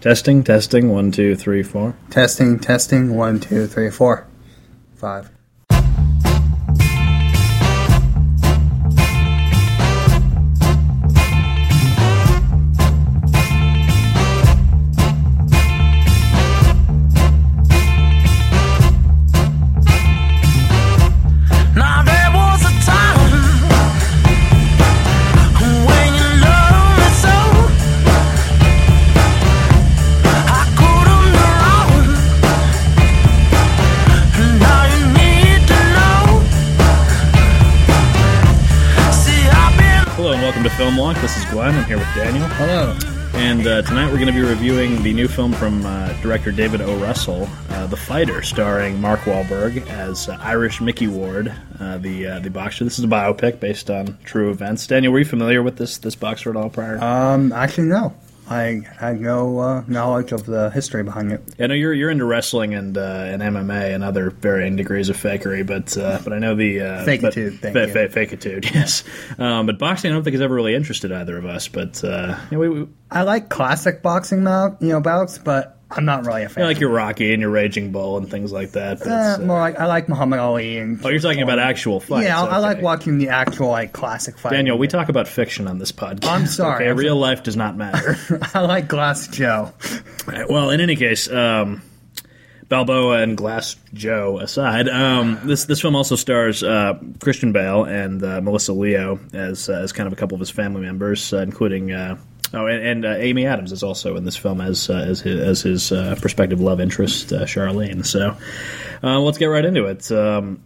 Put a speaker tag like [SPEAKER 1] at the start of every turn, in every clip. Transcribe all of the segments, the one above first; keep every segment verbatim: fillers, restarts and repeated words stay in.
[SPEAKER 1] Testing, testing, one, two, three, four.
[SPEAKER 2] Testing, testing, one, two, three, four. Five.
[SPEAKER 1] This is Glenn. I'm here with Daniel.
[SPEAKER 2] Hello.
[SPEAKER 1] And uh, tonight we're going to be reviewing the new film from uh, director David O. Russell, uh, The Fighter, starring Mark Wahlberg as uh, Irish Mickey Ward, uh, the uh, the boxer. This is a biopic based on true events. Daniel, were you familiar with this this boxer at all prior?
[SPEAKER 2] Um, actually, no. I had no uh, knowledge of the history behind it.
[SPEAKER 1] Yeah, I know you're you're into wrestling and uh, and M M A and other varying degrees of fakery, but uh, but I know the uh,
[SPEAKER 2] fakeitude. Thank
[SPEAKER 1] fa-
[SPEAKER 2] you.
[SPEAKER 1] Fa- fakeitude, yes. Um, but boxing, I don't think has ever really interested either of us. But uh, you know, we, we,
[SPEAKER 2] I like classic boxing, mount, you know, bouts, but I'm not really a fan.
[SPEAKER 1] You know, like your Rocky and your Raging Bull and things like that. But
[SPEAKER 2] uh,
[SPEAKER 1] uh,
[SPEAKER 2] more like I like Muhammad Ali and.
[SPEAKER 1] Oh, you're talking about actual fights.
[SPEAKER 2] Yeah, I,
[SPEAKER 1] okay.
[SPEAKER 2] I like watching the actual like classic fights.
[SPEAKER 1] Daniel, we talk about fiction on this podcast.
[SPEAKER 2] I'm sorry.
[SPEAKER 1] Okay,
[SPEAKER 2] I'm
[SPEAKER 1] real
[SPEAKER 2] sorry.
[SPEAKER 1] life does not matter.
[SPEAKER 2] I like Glass Joe.
[SPEAKER 1] Right, well, in any case, um, Balboa and Glass Joe aside, um, this this film also stars uh, Christian Bale and uh, Melissa Leo as uh, as kind of a couple of his family members, uh, including. Uh, Oh, and, and uh, Amy Adams is also in this film as uh, as his, as his uh, prospective love interest, uh, Charlene. So uh, let's get right into it. Um,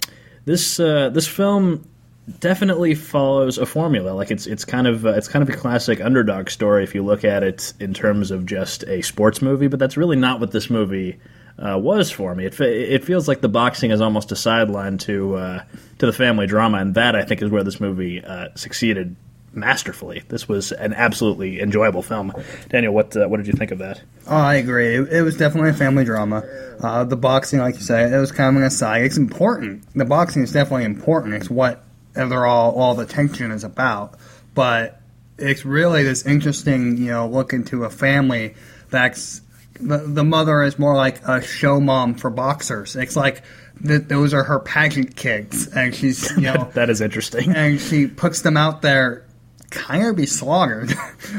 [SPEAKER 1] this uh, this film definitely follows a formula. Like it's it's kind of uh, it's kind of a classic underdog story if you look at it in terms of just a sports movie. But that's really not what this movie uh, was for me. It it feels like the boxing is almost a sideline to uh, to the family drama, and that I think is where this movie uh, succeeded masterfully. This was an absolutely enjoyable film. Daniel, what uh, what did you think of that?
[SPEAKER 2] Oh, I agree. It, it was definitely a family drama. Uh, the boxing, like you say, it was kind of an aside. It's important. The boxing is definitely important. It's what they're all all the tension is about. But it's really this interesting, you know, look into a family that's the the mother is more like a show mom for boxers. It's like that those are her pageant kids, and she's you know
[SPEAKER 1] that is interesting,
[SPEAKER 2] and she puts them out there. Kind of be slaughtered,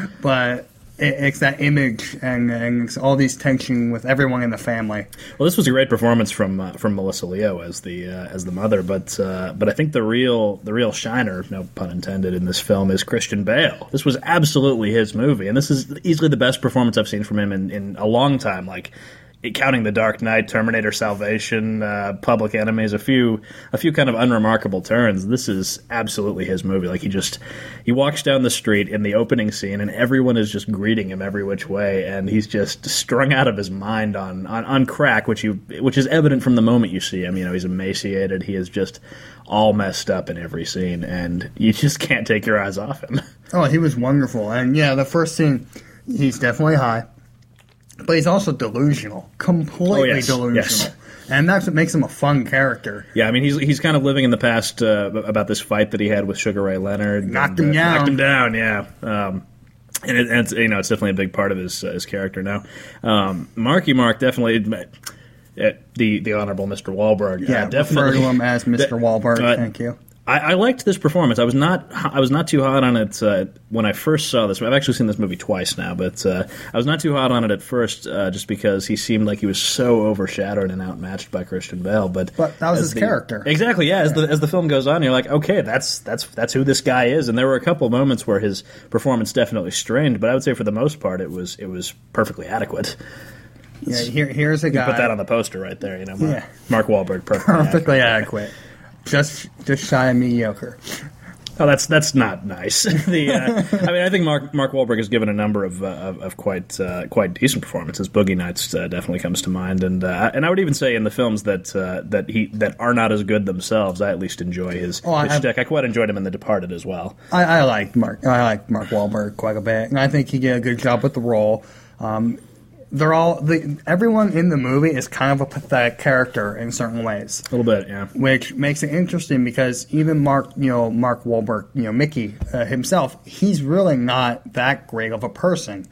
[SPEAKER 2] but it, it's that image and, and it's all these tension with everyone in the family.
[SPEAKER 1] Well, this was a great performance from uh, from Melissa Leo as the uh, as the mother, but uh, but I think the real the real shiner, no pun intended, in this film is Christian Bale. This was absolutely his movie, and this is easily the best performance I've seen from him in, in a long time. Like. Counting The Dark Knight, Terminator Salvation, uh, Public Enemies, a few a few kind of unremarkable turns. This is absolutely his movie. Like he just he walks down the street in the opening scene, and everyone is just greeting him every which way, and he's just strung out of his mind on on, on crack, which you which is evident from the moment you see him. You know, he's emaciated. He is just all messed up in every scene, and you just can't take your eyes off him.
[SPEAKER 2] Oh, he was wonderful, and yeah, the first scene, he's definitely high. But he's also delusional, completely
[SPEAKER 1] oh, yes.
[SPEAKER 2] delusional,
[SPEAKER 1] yes.
[SPEAKER 2] and that's what makes him a fun character.
[SPEAKER 1] Yeah, I mean he's he's kind of living in the past uh, about this fight that he had with Sugar Ray Leonard.
[SPEAKER 2] Knocked
[SPEAKER 1] and,
[SPEAKER 2] him
[SPEAKER 1] uh,
[SPEAKER 2] down.
[SPEAKER 1] Knocked him down. Yeah, um, and, it, and it's, you know it's definitely a big part of his uh, his character now. Um, Marky Mark definitely. Uh, the the Honorable Mister Wahlberg.
[SPEAKER 2] Yeah,
[SPEAKER 1] uh, definitely
[SPEAKER 2] refer to him as Mister Wahlberg. Uh, Thank you.
[SPEAKER 1] I, I liked this performance. I was not I was not too hot on it uh, when I first saw this. I've actually seen this movie twice now, but uh, I was not too hot on it at first, uh, just because he seemed like he was so overshadowed and outmatched by Christian Bale. But
[SPEAKER 2] but that was his
[SPEAKER 1] the,
[SPEAKER 2] character.
[SPEAKER 1] Exactly. Yeah. As
[SPEAKER 2] yeah.
[SPEAKER 1] the as the film goes on, you're like, okay, that's that's that's who this guy is. And there were a couple moments where his performance definitely strained, but I would say for the most part, it was it was perfectly adequate.
[SPEAKER 2] Yeah. Here, here's a guy.
[SPEAKER 1] You put that on the poster right there. You know, Mark,
[SPEAKER 2] yeah.
[SPEAKER 1] Mark Wahlberg, perfectly,
[SPEAKER 2] perfectly
[SPEAKER 1] adequate.
[SPEAKER 2] adequate. Just, just shy of mediocre.
[SPEAKER 1] Oh, that's that's not nice. the, uh, I mean, I think Mark Mark Wahlberg has given a number of uh, of, of quite uh, quite decent performances. Boogie Nights uh, definitely comes to mind, and uh, and I would even say in the films that uh, that he that are not as good themselves, I at least enjoy his,
[SPEAKER 2] oh,
[SPEAKER 1] his
[SPEAKER 2] I,
[SPEAKER 1] shtick. I quite enjoyed him in The Departed as well.
[SPEAKER 2] I, I like Mark. I like Mark Wahlberg quite a bit, and I think he did a good job with the role. Um, They're all the everyone in the movie is kind of a pathetic character in certain ways.
[SPEAKER 1] A little bit, yeah.
[SPEAKER 2] Which makes it interesting because even Mark, you know, Mark Wahlberg, you know, Mickey uh, himself, he's really not that great of a person.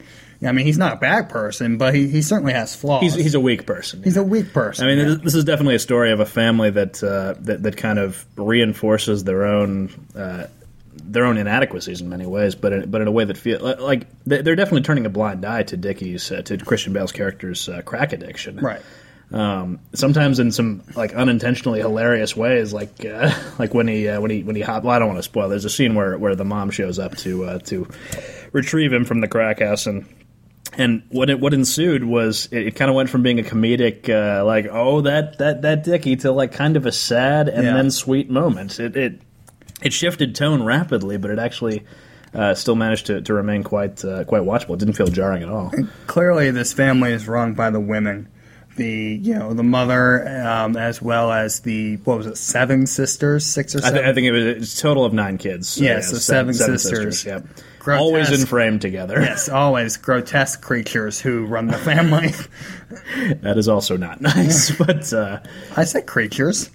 [SPEAKER 2] I mean, he's not a bad person, but he, he certainly has flaws.
[SPEAKER 1] He's he's a weak person.
[SPEAKER 2] He's a weak person.
[SPEAKER 1] I mean,
[SPEAKER 2] yeah.
[SPEAKER 1] this is definitely a story of a family that uh, that that kind of reinforces their own uh, their own inadequacies in many ways, but in, but in a way that feel like they're definitely turning a blind eye to Dickie's uh, to Christian Bale's character's uh, crack addiction.
[SPEAKER 2] Right.
[SPEAKER 1] Um, sometimes in some like unintentionally hilarious ways, like uh, like when he uh, when he when he hop. Well, I don't want to spoil. There's a scene where, where the mom shows up to uh, to retrieve him from the crack house, and and what it, what ensued was it, it kind of went from being a comedic uh, like oh that that that Dickie to like kind of a sad and
[SPEAKER 2] yeah.
[SPEAKER 1] then sweet moment. It it it shifted tone rapidly, but it actually. Uh, still managed to, to remain quite uh, quite watchable. It didn't feel jarring at all.
[SPEAKER 2] And clearly, this family is run by the women. The you know the mother um, as well as the what was it seven sisters six or seven
[SPEAKER 1] I, th- I think it was it's a total of nine kids. So
[SPEAKER 2] yes, yeah, so seven, seven sisters,
[SPEAKER 1] sisters. Yep.
[SPEAKER 2] Grotesque,
[SPEAKER 1] always in frame together.
[SPEAKER 2] Yes, always grotesque creatures who run the family.
[SPEAKER 1] That is also not nice. But uh,
[SPEAKER 2] I said creatures.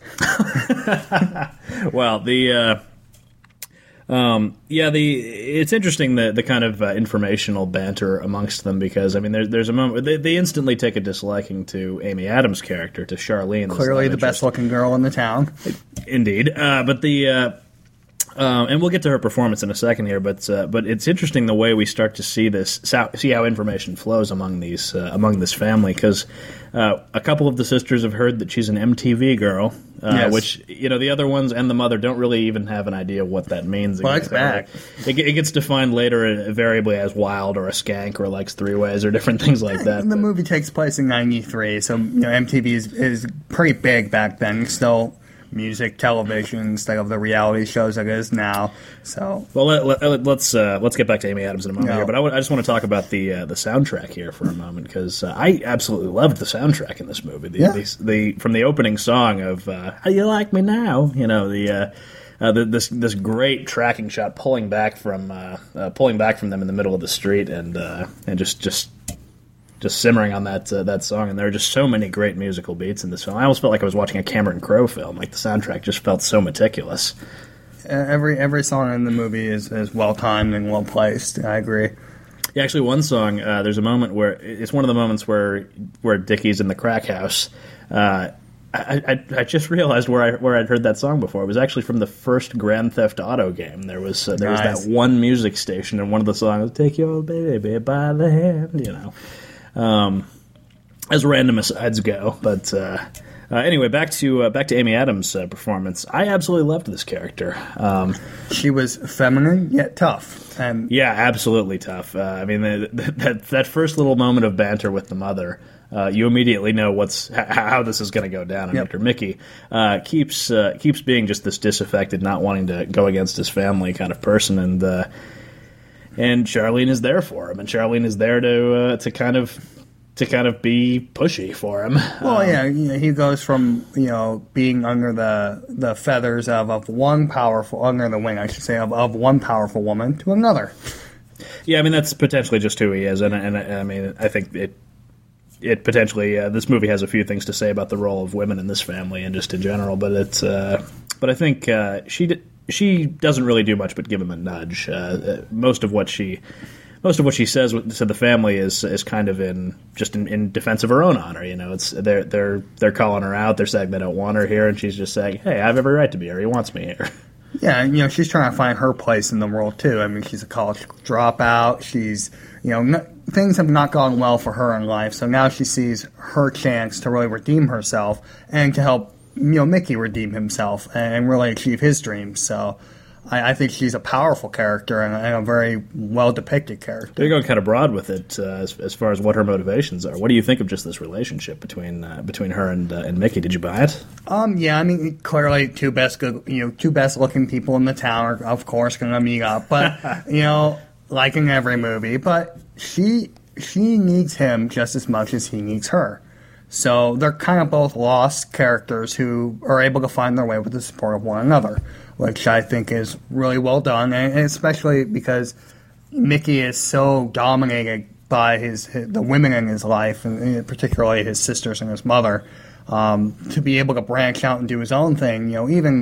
[SPEAKER 1] Well, the. Uh, Um, yeah, the it's interesting the the kind of uh, informational banter amongst them because I mean there's there's a moment they, they instantly take a disliking to Amy Adams' character, to Charlene,
[SPEAKER 2] clearly the best looking girl in the town.
[SPEAKER 1] Indeed, uh, but the uh, uh, and we'll get to her performance in a second here, but uh, but it's interesting the way we start to see this see how information flows among these uh, among this family because uh, a couple of the sisters have heard that she's an M T V girl. Uh,
[SPEAKER 2] yes.
[SPEAKER 1] Which, you know, the other ones and the mother don't really even have an idea what that means.
[SPEAKER 2] Well, it's back.
[SPEAKER 1] It, it gets defined later invariably as wild or a skank or likes three ways or different things like that.
[SPEAKER 2] And the
[SPEAKER 1] but.
[SPEAKER 2] movie takes place in ninety-three, so you know M T V is, is pretty big back then. Still music, television, instead of the reality shows it is now. So
[SPEAKER 1] well, let, let, let's uh, let's get back to Amy Adams in a moment
[SPEAKER 2] no.
[SPEAKER 1] here. But I, w- I just want to talk about the uh, the soundtrack here for a moment because uh, I absolutely loved the soundtrack in this movie. The,
[SPEAKER 2] yeah.
[SPEAKER 1] the, the from the opening song of uh, "How You Like Me Now," you know the. Uh, Uh, the, this this great tracking shot pulling back from uh, uh, pulling back from them in the middle of the street and uh, and just just just simmering on that uh, that song, and there are just so many great musical beats in this film. I almost felt like I was watching a Cameron Crowe film. Like the soundtrack just felt so meticulous.
[SPEAKER 2] Every every song in the movie is, is well timed and well placed. I agree.
[SPEAKER 1] Yeah, actually, one song. Uh, there's a moment where it's one of the moments where where Dickie's in the crack house. Uh, I, I, I just realized where I where I'd heard that song before. It was actually from the first Grand Theft Auto game. There was uh, there
[SPEAKER 2] nice.
[SPEAKER 1] was that one music station, and one of the songs, "Take Your Baby by the Hand," you know. Um, as random asides go, but uh, uh, anyway, back to uh, back to Amy Adams' uh, performance. I absolutely loved this character. Um,
[SPEAKER 2] she was feminine yet tough, and
[SPEAKER 1] yeah, absolutely tough. Uh, I mean, the, the, that that first little moment of banter with the mother. Uh, you immediately know what's h- how this is going to go down. And
[SPEAKER 2] yep.
[SPEAKER 1] Mister Mickey uh, keeps uh, keeps being just this disaffected, not wanting to go against his family kind of person, and uh, and Charlene is there for him, and Charlene is there to uh, to kind of to kind of be pushy for him.
[SPEAKER 2] Well,
[SPEAKER 1] um,
[SPEAKER 2] yeah, you know, he goes from you know being under the the feathers of, of one powerful under the wing, I should say, of, of one powerful woman to another.
[SPEAKER 1] Yeah, I mean that's potentially just who he is, and and I mean I think it. It potentially uh, this movie has a few things to say about the role of women in this family and just in general, but it's uh, but I think uh, she d- she doesn't really do much but give him a nudge. Uh, most of what she most of what she says to the family is is kind of in just in, in defense of her own honor. You know, it's they're they're they're calling her out. They're saying they don't want her here, and she's just saying, "Hey, I have every right to be here. He wants me here."
[SPEAKER 2] Yeah, and you know she's trying to find her place in the world too. I mean, she's a college dropout. She's you know. Not, Things have not gone well for her in life, so now she sees her chance to really redeem herself and to help, you know, Mickey redeem himself and really achieve his dreams. So I, I think she's a powerful character and a, and a very well depicted character.
[SPEAKER 1] You're going kind of broad with it uh, as, as far as what her motivations are. What do you think of just this relationship between uh, between her and uh, and Mickey? Did you buy it?
[SPEAKER 2] Um, yeah, I mean, clearly two best good, you know, two best looking people in the town are of course going to meet up, but you know, like in every movie, but. She she needs him just as much as he needs her. So they're kind of both lost characters who are able to find their way with the support of one another, which I think is really well done, and especially because Mickey is so dominated by his, his the women in his life, and particularly his sisters and his mother, um, to be able to branch out and do his own thing. You know, even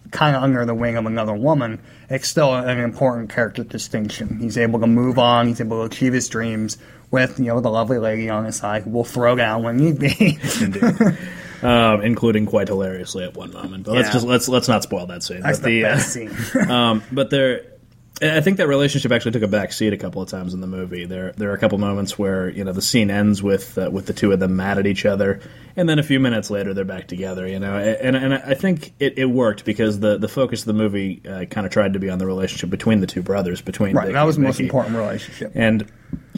[SPEAKER 2] kind of under the wing of another woman, it's still an important character distinction. He's able to move on. He's able to achieve his dreams with, you know, the lovely lady on his side who will throw down when need be.
[SPEAKER 1] Indeed. Um, including quite hilariously at one moment. But let's
[SPEAKER 2] Yeah.
[SPEAKER 1] just let's let's not spoil that scene.
[SPEAKER 2] That's
[SPEAKER 1] but
[SPEAKER 2] the,
[SPEAKER 1] the
[SPEAKER 2] best
[SPEAKER 1] uh,
[SPEAKER 2] scene.
[SPEAKER 1] um, but there, I think that relationship actually took a back seat a couple of times in the movie. There there are a couple moments where, you know, the scene ends with uh, with the two of them mad at each other, and then a few minutes later they're back together. You know, and and I think it, it worked because the, the focus of the movie uh, kind of tried to be on the relationship between the two brothers, between
[SPEAKER 2] Right,
[SPEAKER 1] Dickie
[SPEAKER 2] that was the
[SPEAKER 1] and
[SPEAKER 2] most
[SPEAKER 1] Mickey.
[SPEAKER 2] important relationship.
[SPEAKER 1] And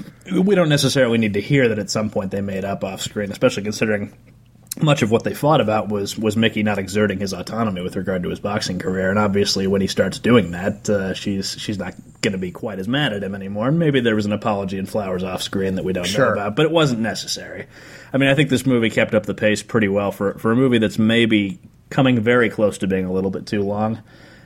[SPEAKER 1] we don't necessarily need to hear that at some point they made up off screen, especially considering much of what they fought about was, was Mickey not exerting his autonomy with regard to his boxing career. And obviously when he starts doing that, uh, she's she's not going to be quite as mad at him anymore. And maybe there was an apology and flowers off screen that we don't
[SPEAKER 2] Sure.
[SPEAKER 1] know about, but it wasn't necessary. I mean, I think this movie kept up the pace pretty well for, for a movie that's maybe coming very close to being a little bit too long.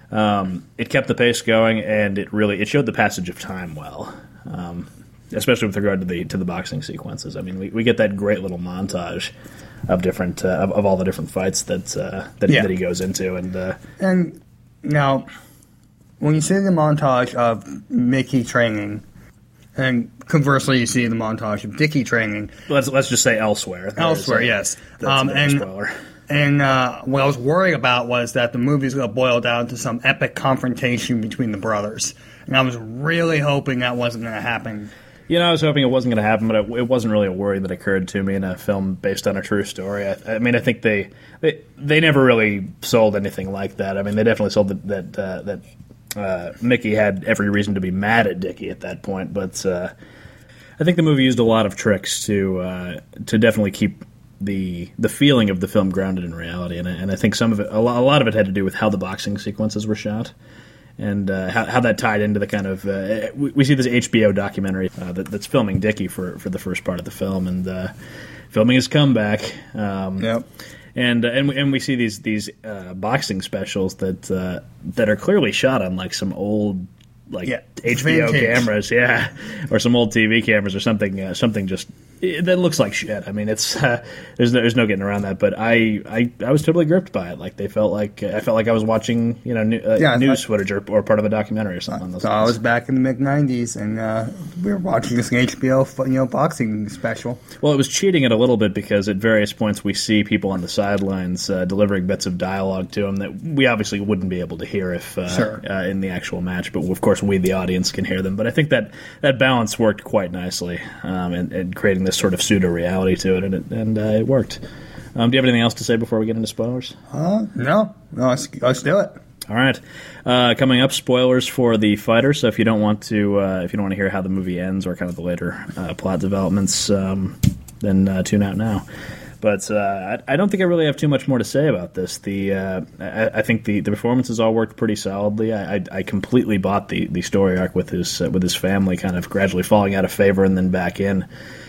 [SPEAKER 1] Um, it kept the pace going, and it really it showed the passage of time well. Um, especially with regard to the to the boxing sequences. I mean, we, we get that great little montage of different uh, of, of all the different fights that uh, that,
[SPEAKER 2] Yeah.
[SPEAKER 1] that he goes into, and uh,
[SPEAKER 2] And now, when you see the montage of Mickey training, and conversely you see the montage of Dickie training,
[SPEAKER 1] let's let's just say elsewhere. There's
[SPEAKER 2] elsewhere,
[SPEAKER 1] a-
[SPEAKER 2] yes.
[SPEAKER 1] That's
[SPEAKER 2] Um,
[SPEAKER 1] a bit of a
[SPEAKER 2] and
[SPEAKER 1] spoiler.
[SPEAKER 2] and uh, what I was worried about was that the movie's going to boil down to some epic confrontation between the brothers. And I was really hoping that wasn't going to happen.
[SPEAKER 1] You know, I was hoping it wasn't going to happen, but it, it wasn't really a worry that occurred to me in a film based on a true story. I, I mean, I think they, they they never really sold anything like that. I mean, they definitely sold that that uh, that uh, Mickey had every reason to be mad at Dickie at that point, but uh, I think the movie used a lot of tricks to uh, to definitely keep the the feeling of the film grounded in reality, and I, and I think some of it, a lot, a lot of it, had to do with how the boxing sequences were shot. And uh, how, how that tied into the kind of uh, we, we see this H B O documentary uh, that, that's filming Dickie for, for the first part of the film, and uh, filming his comeback. Um,
[SPEAKER 2] Yep.
[SPEAKER 1] And uh, and we, and we see these these uh, boxing specials that uh, that are clearly shot on like some old like
[SPEAKER 2] Yeah,
[SPEAKER 1] H B O
[SPEAKER 2] vintage.
[SPEAKER 1] cameras, yeah, or some old T V cameras or something uh, something just. That looks like shit. I mean, it's uh, there's no, there's no getting around that. But I, I, I was totally gripped by it. Like they felt like I felt like I was watching you know new, uh,
[SPEAKER 2] Yeah,
[SPEAKER 1] news
[SPEAKER 2] I-
[SPEAKER 1] footage or, or part of a documentary or something. on those
[SPEAKER 2] So I
[SPEAKER 1] lines.
[SPEAKER 2] was back in the mid nineties, and uh, we were watching this H B O, you know, boxing special.
[SPEAKER 1] Well, it was cheating it a little bit because at various points we see people on the sidelines uh, delivering bits of dialogue to them that we obviously wouldn't be able to hear if uh,
[SPEAKER 2] Sure.
[SPEAKER 1] uh, in the actual match. But of course, we the audience can hear them. But I think that that balance worked quite nicely um, in, in creating this sort of pseudo reality to it, and it, and uh, it worked. Um, do you have anything else to say before we get into spoilers?
[SPEAKER 2] Uh, no, no, let's, let's do it.
[SPEAKER 1] All right. Uh, coming up, spoilers for The Fighter. So if you don't want to, uh, if you don't want to hear how the movie ends or kind of the later uh, plot developments, um, then uh, tune out now. But uh, I, I don't think I really have too much more to say about this. The uh, I, I think the, the performances all worked pretty solidly. I, I, I completely bought the, the story arc with his uh, with his family kind of gradually falling out of favor and then back in.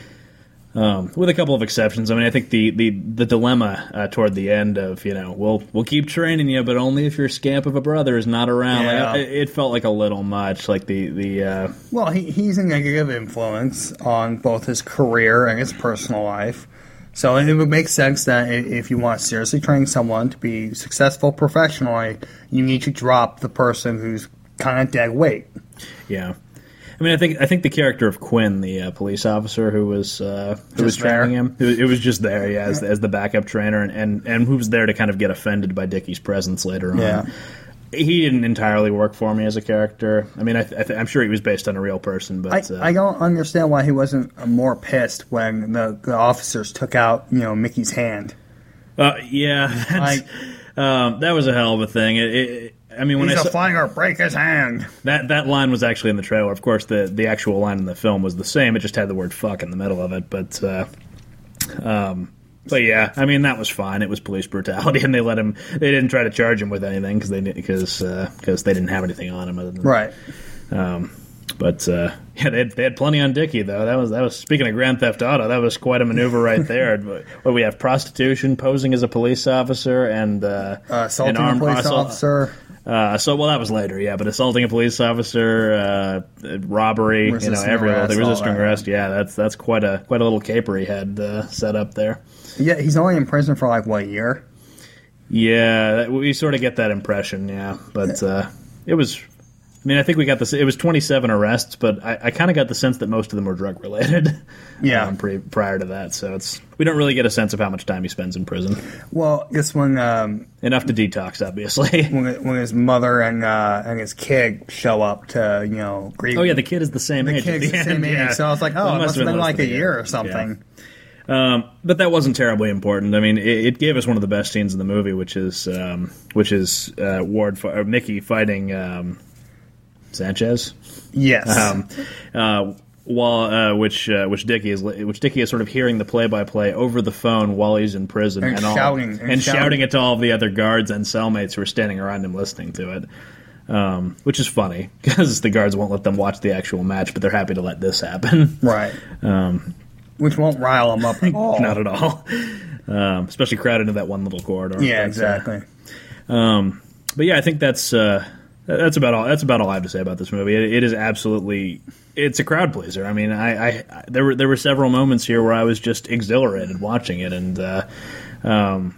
[SPEAKER 1] Um, with a couple of exceptions. I mean, I think the the, the dilemma uh, toward the end of, you know, we'll we'll keep training you, but only if your scamp of a brother is not around.
[SPEAKER 2] Yeah.
[SPEAKER 1] Like, it, it felt like a little much. Like the the uh,
[SPEAKER 2] Well, he, he's a negative influence on both his career and his personal life. So it would make sense that i- if you want to seriously train someone to be successful professionally, you need to drop the person who's kind of dead weight.
[SPEAKER 1] yeah. I mean, I think I think the character of Quinn, the uh, police officer who was uh, who was
[SPEAKER 2] Just there.
[SPEAKER 1] training him, it was, it was just there, yeah, as, as the backup trainer, and, and and who was there to kind of get offended by Dickie's presence later on.
[SPEAKER 2] Yeah.
[SPEAKER 1] He didn't entirely work for me as a character. I mean, I, I th- I'm sure he was based on a real person,
[SPEAKER 2] I,
[SPEAKER 1] but uh,
[SPEAKER 2] I don't understand why he wasn't more pissed when the, the officers took out, you know, Mickey's hand.
[SPEAKER 1] Uh, yeah, that's,
[SPEAKER 2] Like-
[SPEAKER 1] um, that was a hell of a thing. It, it, I mean, when
[SPEAKER 2] He's
[SPEAKER 1] I
[SPEAKER 2] a
[SPEAKER 1] saw,
[SPEAKER 2] fighter, break his hand.
[SPEAKER 1] that that line was actually in the trailer. Of course, the the actual line in the film was the same. It just had the word "fuck" in the middle of it. But, uh, um, but yeah, I mean, that was fine. It was police brutality, and they let him. They didn't try to charge him with anything because they because because they didn't have anything on him other than
[SPEAKER 2] Right.
[SPEAKER 1] Um, but uh, yeah, they had, they had plenty on Dickie though. That was that was speaking of Grand Theft Auto. That was quite a maneuver right there. What we have: prostitution, posing as a police officer, and uh,
[SPEAKER 2] Uh, assaulting
[SPEAKER 1] an armed-
[SPEAKER 2] a police
[SPEAKER 1] assault-
[SPEAKER 2] officer.
[SPEAKER 1] Uh, so well, that was later, yeah. But assaulting a police officer, uh, robbery,
[SPEAKER 2] Resisting
[SPEAKER 1] you know, every little
[SPEAKER 2] arrest,
[SPEAKER 1] thing,
[SPEAKER 2] all
[SPEAKER 1] resisting
[SPEAKER 2] that.
[SPEAKER 1] arrest. Yeah, that's that's quite a quite a little caper he had uh, set up there.
[SPEAKER 2] Yeah, he's only in prison for like, what, a year?
[SPEAKER 1] Yeah, we sort of get that impression, yeah. But uh, it was, I mean, I think we got this, it was twenty-seven arrests, but I, I kind of got the sense that most of them were drug-related.
[SPEAKER 2] Yeah.
[SPEAKER 1] Um, pre, prior to that, so it's, we don't really get a sense of how much time he spends in prison.
[SPEAKER 2] Well, this one... Um,
[SPEAKER 1] Enough to detox, obviously.
[SPEAKER 2] when, when his mother and uh, and his kid show up to, you know, grieve.
[SPEAKER 1] Oh, yeah, the kid is the same
[SPEAKER 2] the
[SPEAKER 1] age.
[SPEAKER 2] kid's
[SPEAKER 1] at the
[SPEAKER 2] the same
[SPEAKER 1] end,
[SPEAKER 2] age,
[SPEAKER 1] yeah.
[SPEAKER 2] so I was like, oh,
[SPEAKER 1] Well,
[SPEAKER 2] it must have been
[SPEAKER 1] less
[SPEAKER 2] like a
[SPEAKER 1] than
[SPEAKER 2] year
[SPEAKER 1] yeah.
[SPEAKER 2] or something.
[SPEAKER 1] Yeah. Um, but that wasn't terribly important. I mean, it, it gave us one of the best scenes in the movie, which is um, which is uh, Ward or Mickey fighting um, Sanchez.
[SPEAKER 2] Yes.
[SPEAKER 1] Um, uh, while uh, which uh, which Dickie is which Dickie is sort of hearing the play by play over the phone while he's in prison
[SPEAKER 2] and,
[SPEAKER 1] and, all,
[SPEAKER 2] shouting
[SPEAKER 1] and,
[SPEAKER 2] and
[SPEAKER 1] shouting.
[SPEAKER 2] shouting
[SPEAKER 1] it to all of the other guards and cellmates who are standing around him listening to it. Um, which is funny because the guards won't let them watch the actual match, but they're happy to let this happen.
[SPEAKER 2] Right.
[SPEAKER 1] Um,
[SPEAKER 2] Which won't rile them up at all.
[SPEAKER 1] Not at all. Um, especially crowded into that one little corridor.
[SPEAKER 2] Yeah,
[SPEAKER 1] But,
[SPEAKER 2] exactly.
[SPEAKER 1] Uh, um, but yeah, I think that's uh, that's about all. That's about all I have to say about this movie. It, it is absolutely, it's a crowd pleaser. I mean, I, I there were there were several moments here where I was just exhilarated watching it, and uh, um,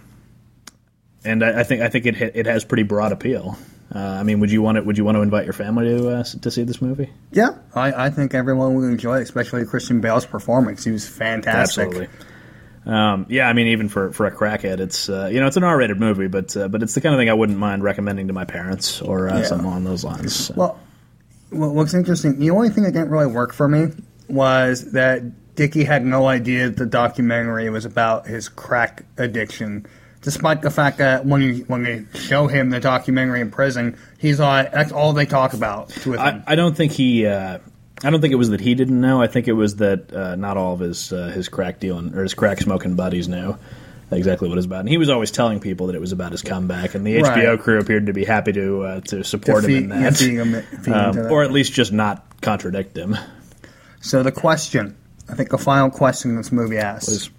[SPEAKER 1] and I, I think I think it it has pretty broad appeal. Uh, I mean, would you want to would you want to invite your family to uh, to see this movie?
[SPEAKER 2] Yeah, I, I think everyone will enjoy it, especially Christian Bale's performance. He was fantastic.
[SPEAKER 1] Absolutely. Um, yeah, I mean, even for, for a crackhead, it's uh, you know it's an R-rated movie, but uh, but it's the kind of thing I wouldn't mind recommending to my parents or uh,
[SPEAKER 2] Yeah.
[SPEAKER 1] something along those lines. So.
[SPEAKER 2] Well, well, what's interesting, the only thing that didn't really work for me was that Dickie had no idea the documentary was about his crack addiction, despite the fact that when you when they show him the documentary in prison, he's like, that's all they talk about with him.
[SPEAKER 1] I, I don't think he. Uh, I don't think it was that he didn't know. I think it was that uh, not all of his uh, his crack dealing or his crack smoking buddies knew exactly what it was about. And he was always telling people that it was about his comeback, and the H B O
[SPEAKER 2] Right.
[SPEAKER 1] crew appeared to be happy to uh, to support
[SPEAKER 2] To
[SPEAKER 1] him in
[SPEAKER 2] feed- yeah,
[SPEAKER 1] that,
[SPEAKER 2] feed him- feed him
[SPEAKER 1] um,
[SPEAKER 2] to that.
[SPEAKER 1] or at least just not contradict him.
[SPEAKER 2] So the question, I think the final question this movie asks,
[SPEAKER 1] Was,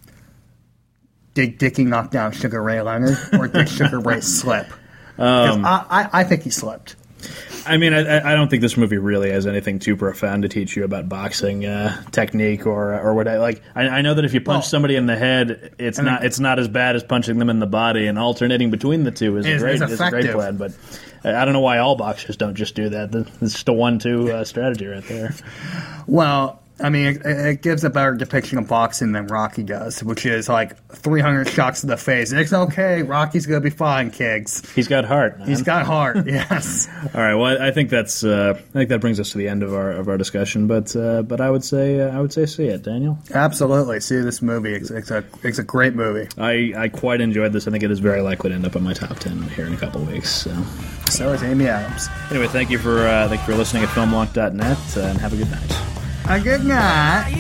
[SPEAKER 2] did Dickie knock down Sugar Ray Leonard, or did Sugar Ray slip? 'Cause
[SPEAKER 1] Um,
[SPEAKER 2] I, I, I think he slipped.
[SPEAKER 1] I mean, I, I don't think this movie really has anything too profound to teach you about boxing uh, technique or or what. I like. I, I know that if you punch
[SPEAKER 2] Well,
[SPEAKER 1] somebody in the head, it's
[SPEAKER 2] I mean-
[SPEAKER 1] not it's not as bad as punching them in the body, and alternating between the two is a
[SPEAKER 2] Is-
[SPEAKER 1] great
[SPEAKER 2] is
[SPEAKER 1] is a great
[SPEAKER 2] effective.
[SPEAKER 1] plan. But I don't know why all boxers don't just do that. It's just a one-two uh, strategy right there.
[SPEAKER 2] Well, I mean, it, it gives a better depiction of boxing than Rocky does, which is like three hundred shots to the face. It's okay, Rocky's going to be fine, kids.
[SPEAKER 1] He's got heart. Man.
[SPEAKER 2] He's got heart, yes.
[SPEAKER 1] All right. Well, I think that's uh, I think that brings us to the end of our of our discussion. But uh, but I would say uh, I would say see it, Daniel.
[SPEAKER 2] Absolutely. See this movie. It's, it's, a, it's a great movie.
[SPEAKER 1] I, I quite enjoyed this. I think it is very likely to end up in my top ten here in a couple of weeks. So.
[SPEAKER 2] So is Amy Adams.
[SPEAKER 1] Anyway, thank you for uh, thank you for listening at filmlock dot net, uh, and have a good night.
[SPEAKER 2] A good night.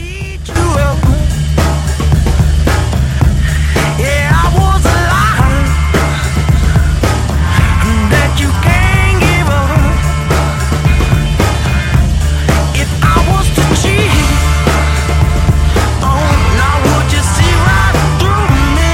[SPEAKER 3] Yeah, I was a liar that you can't give up. If I was to cheat, oh, now would you see right through me?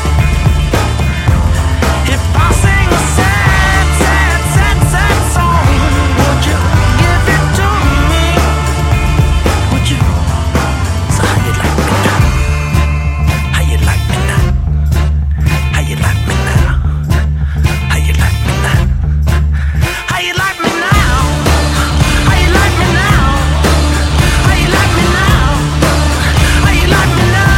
[SPEAKER 3] If I sing a sad, sad, sad, sad song, would you give it to me? Would you? So how you like me now? How you like me now? How you like me now? How you like me now? How you like me now? How you like me now? How you like me now? How you like me now?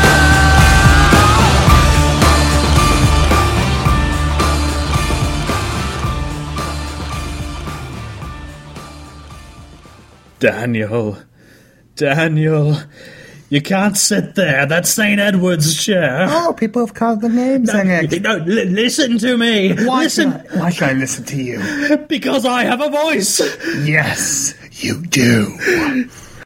[SPEAKER 1] Daniel, Daniel, you can't sit there. That's Saint Edward's chair.
[SPEAKER 2] Oh, people have called the names in it.
[SPEAKER 1] No, li- listen to me.
[SPEAKER 2] Why
[SPEAKER 1] listen,
[SPEAKER 2] should I, why should I listen to you?
[SPEAKER 1] because I have a voice.
[SPEAKER 2] Yes, you do.